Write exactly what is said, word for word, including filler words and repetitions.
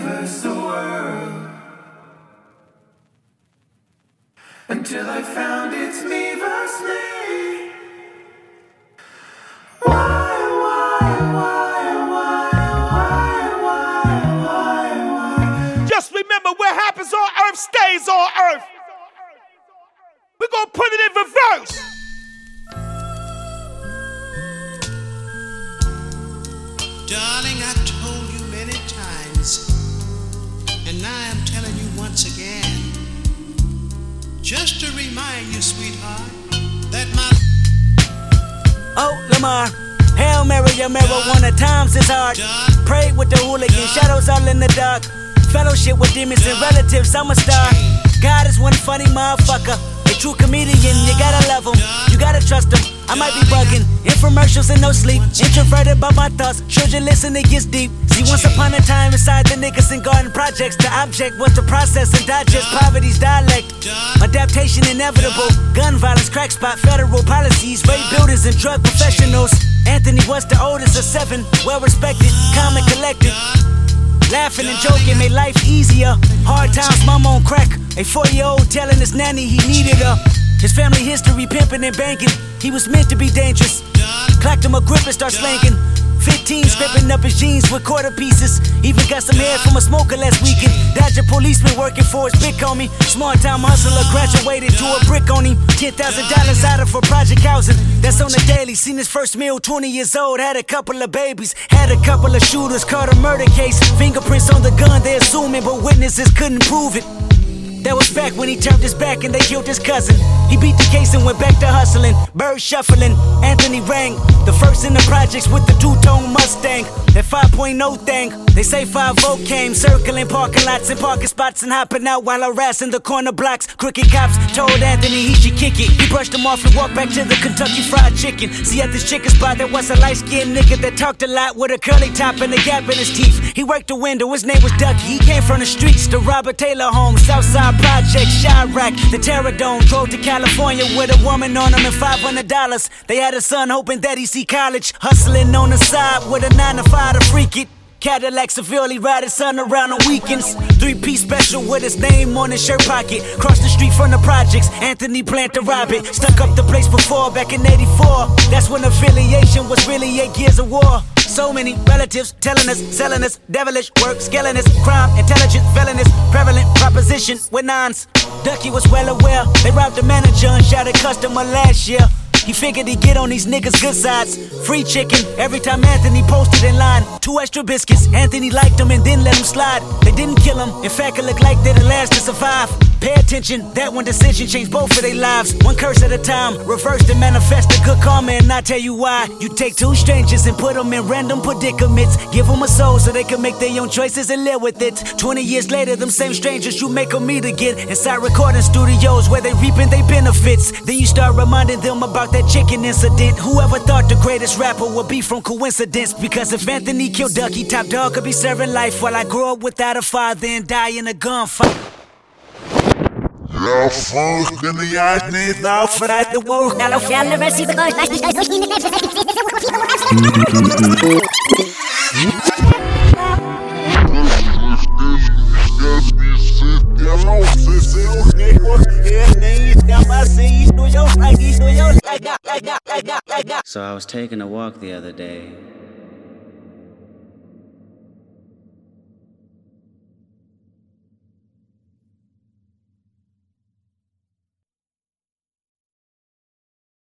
universe, the world, until I found it's me versus me. Why, why, why, why, why, why, why, why? Just remember, what happens on earth stays on earth. We're gonna put it in reverse. Darling, I told you many times, and now I'm telling you once again, just to remind you, sweetheart, that my... Oh, Lamar, Hail Mary, your marijuana times is hard. Pray with the hooligan, shadows all in the dark. Fellowship with demons and relatives, I'm a star. God is one funny motherfucker. A true comedian, you gotta love him, you gotta trust him. I might be bugging, infomercials and no sleep. Introverted by my thoughts, children listen, it gets deep. See, once upon a time inside the Nickerson Garden projects, the object was to process and digest poverty's dialect. Adaptation inevitable, gun violence, crack spot, federal policies, rape builders and drug professionals. Anthony was the oldest of seven, well respected, calm and collected. Laughing and joking made life easier. Hard times, mama on crack. A four-year-old telling his nanny he needed her. His family history pimping and banking. He was meant to be dangerous. Clacked him a grip and start slanking. Fifteen scraping up his jeans with quarter pieces. Even got some hair from a smoker last weekend. Dodger policeman working for his big homie. Small time hustler graduated to a brick on him. Ten thousand dollars out of for project housing. That's on the daily. Seen his first meal, twenty years old. Had a couple of babies. Had a couple of shooters. Caught a murder case. Fingerprints on the gun, they assuming, but witnesses couldn't prove it. That was back when he turned his back and they killed his cousin. He beat the case and went back to hustling. Bird shuffling, Anthony rang. The first in the projects with the two-tone Mustang. That five point oh thing. They say five oh came, circling parking lots and parking spots and hopping out while harassing the corner blocks. Crooked cops told Anthony he should kick it. He brushed him off and walked back to the Kentucky Fried Chicken. See, at this chicken spot there was a light-skinned nigga that talked a lot with a curly top and a gap in his teeth. He worked the window, his name was Ducky. He came from the streets, the Robert Taylor home, Southside Project, Chirac, the Terror Dome. Drove to California with a woman on him and five hundred dollars. They had a son hoping that he see college. Hustling on the side with a nine to five to freak it. Cadillac severely ride his son around on weekends. Three-piece special with his name on his shirt pocket. Cross the street from the projects, Anthony planned to rob it. Stuck up the place before, back in eighty-four. That's when affiliation was really eight years of war. So many relatives telling us, selling us, devilish work, scaling us, crime, intelligence, felonious, prevalent proposition with nines. Ducky was well aware, they robbed the manager and shot a customer last year. He figured he'd get on these niggas' good sides. Free chicken every time Anthony posted in line. Two extra biscuits, Anthony liked them and then let them slide. They didn't kill him, in fact it looked like they're the last to survive. Pay attention, that one decision changed both of their lives. One curse at a time, reversed and manifest the good karma. And I tell you why. You take two strangers and put them in random predicaments. Give them a soul so they can make their own choices and live with it. Twenty years later, them same strangers you make them meet again inside recording studios where they reaping their benefits. Then you start reminding them about that chicken incident. Whoever thought the greatest rapper would be from coincidence? Because if Anthony killed Ducky, Top Dog could be serving life while I grow up without a father and die in a gunfight. Jag fucking jag niet nou vanuit de woord. Nou, fjärde versie bedoelt. So I was taking a walk the other day,